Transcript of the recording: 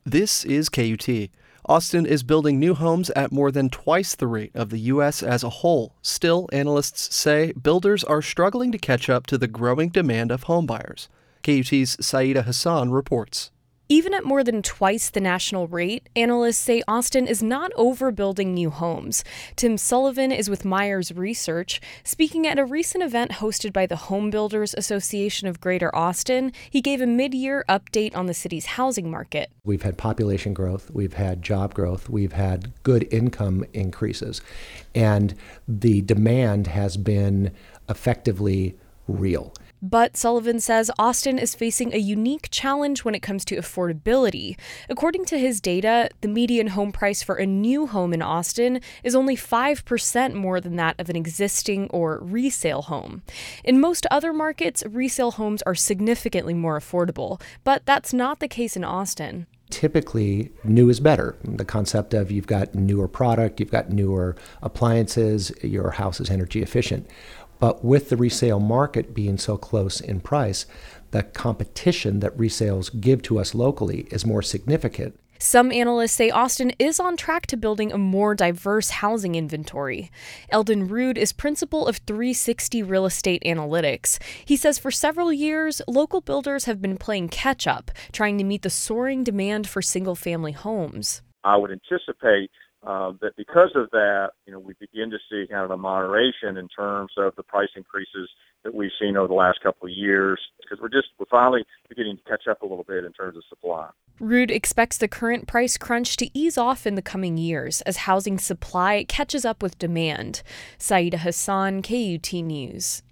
This is KUT. Austin is building new homes at more than twice the rate of the U.S. as a whole. Still, analysts say builders are struggling to catch up to the growing demand of homebuyers. KUT's Saida Hassan reports. Even at more than twice the national rate, analysts say Austin is not overbuilding new homes. Tim Sullivan is with Myers Research. Speaking at a recent event hosted by the Home Builders Association of Greater Austin, he gave a mid-year update on the city's housing market. We've had population growth, we've had job growth, we've had good income increases, and the demand has been effectively real. But Sullivan says Austin is facing a unique challenge when it comes to affordability. According to his data, the median home price for a new home in Austin is only 5% more than that of an existing or resale home. In most other markets, resale homes are significantly more affordable, but that's not the case in Austin. Typically, new is better. The concept of you've got newer product, you've got newer appliances, your house is energy efficient. But with the resale market being so close in price, the competition that resales give to us locally is more significant. Some analysts say Austin is on track to building a more diverse housing inventory. Eldon Rood is principal of 360 Real Estate Analytics. He says for several years, local builders have been playing catch-up, trying to meet the soaring demand for single-family homes. I would anticipate that because of that, we begin to see kind of a moderation in terms of the price increases that we've seen over the last couple of years, because we're finally beginning to catch up a little bit in terms of supply. Rood expects the current price crunch to ease off in the coming years as housing supply catches up with demand. Saida Hassan, KUT News.